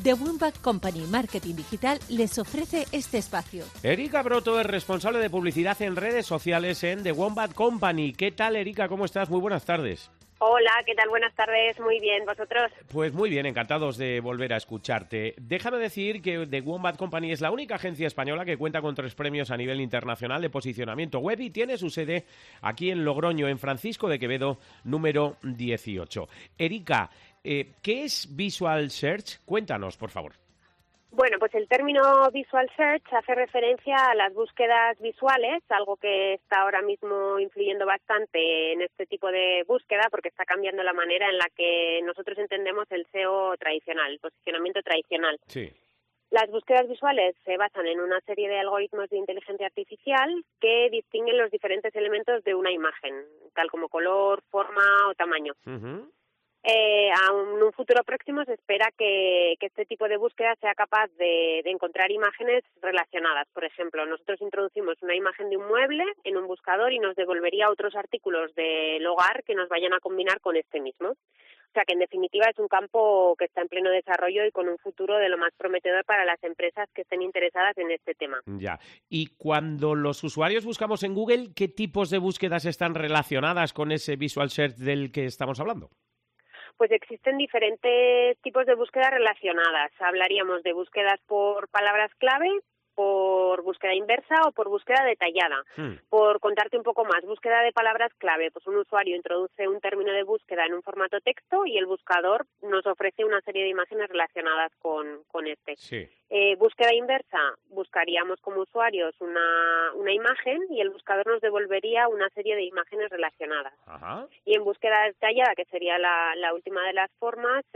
The Wombat Company Marketing Digital les ofrece este espacio. Erika Broto es responsable de publicidad en redes sociales en The Wombat Company. ¿Qué tal, Erika? ¿Cómo estás? Muy buenas tardes. Hola, ¿qué tal? Buenas tardes. Muy bien, ¿vosotros? Pues muy bien, encantados de volver a escucharte. Déjame decir que The Wombat Company es la única agencia española que cuenta con 3 premios a nivel internacional de posicionamiento web y tiene su sede aquí en Logroño, en Francisco de Quevedo, número 18. Erika, ¿qué es Visual Search? Cuéntanos, por favor. Bueno, pues el término Visual Search hace referencia a las búsquedas visuales, algo que está ahora mismo influyendo bastante en este tipo de búsqueda porque está cambiando la manera en la que nosotros entendemos el SEO tradicional, el posicionamiento tradicional. Sí. Las búsquedas visuales se basan en una serie de algoritmos de inteligencia artificial que distinguen los diferentes elementos de una imagen, tal como color, forma o tamaño. Uh-huh. En un futuro próximo se espera que este tipo de búsqueda sea capaz de encontrar imágenes relacionadas. Por ejemplo, nosotros introducimos una imagen de un mueble en un buscador y nos devolvería otros artículos del hogar que nos vayan a combinar con este mismo. O sea que, en definitiva, es un campo que está en pleno desarrollo y con un futuro de lo más prometedor para las empresas que estén interesadas en este tema. Ya. Y cuando los usuarios buscamos en Google, ¿qué tipos de búsquedas están relacionadas con ese Visual Search del que estamos hablando? Pues existen diferentes tipos de búsquedas relacionadas. Hablaríamos de búsquedas por palabras clave, por búsqueda inversa o por búsqueda detallada. Por contarte un poco más, búsqueda de palabras clave, pues un usuario introduce un término de búsqueda en un formato texto y el buscador nos ofrece una serie de imágenes relacionadas con este. Sí. Búsqueda inversa, buscaríamos como usuarios una imagen y el buscador nos devolvería una serie de imágenes relacionadas. Ajá. Y en búsqueda detallada, que sería la última de las formas,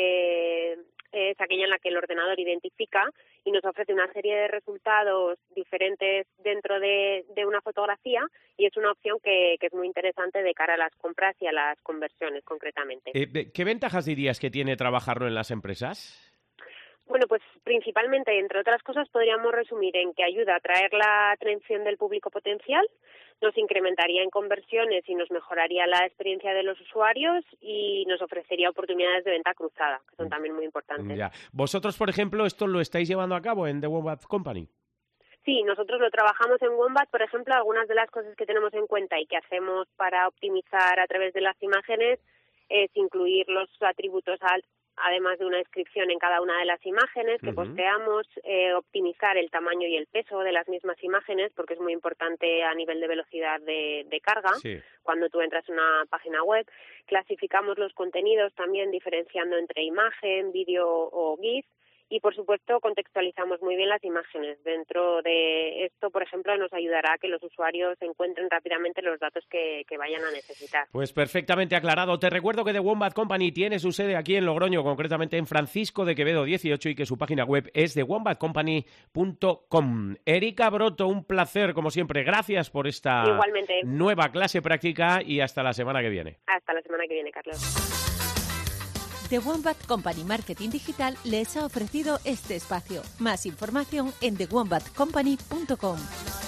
es aquella en la que el ordenador identifica y nos ofrece una serie de resultados diferentes dentro de una fotografía y es una opción que es muy interesante de cara a las compras y a las conversiones concretamente. ¿Qué ventajas dirías que tiene trabajarlo en las empresas? Bueno, pues principalmente, entre otras cosas, podríamos resumir en que ayuda a atraer la atención del público potencial, nos incrementaría en conversiones y nos mejoraría la experiencia de los usuarios y nos ofrecería oportunidades de venta cruzada, que son también muy importantes. Ya. ¿Vosotros, por ejemplo, esto lo estáis llevando a cabo en The Wombat Company? Sí, nosotros lo trabajamos en Wombat. Por ejemplo, algunas de las cosas que tenemos en cuenta y que hacemos para optimizar a través de las imágenes es incluir los atributos además de una descripción en cada una de las imágenes que posteamos, optimizar el tamaño y el peso de las mismas imágenes, porque es muy importante a nivel de velocidad de carga cuando tú entras en una página web. Clasificamos los contenidos también diferenciando entre imagen, vídeo o GIF. Y, por supuesto, contextualizamos muy bien las imágenes. Dentro de esto, por ejemplo, nos ayudará a que los usuarios encuentren rápidamente los datos que vayan a necesitar. Pues perfectamente aclarado. Te recuerdo que The Wombat Company tiene su sede aquí en Logroño, concretamente en Francisco de Quevedo 18, y que su página web es thewombatcompany.com. Erika Broto, un placer, como siempre. Gracias por esta nueva clase práctica y hasta la semana que viene. Hasta la semana que viene, Carlos. The Wombat Company Marketing Digital les ha ofrecido este espacio. Más información en thewombatcompany.com.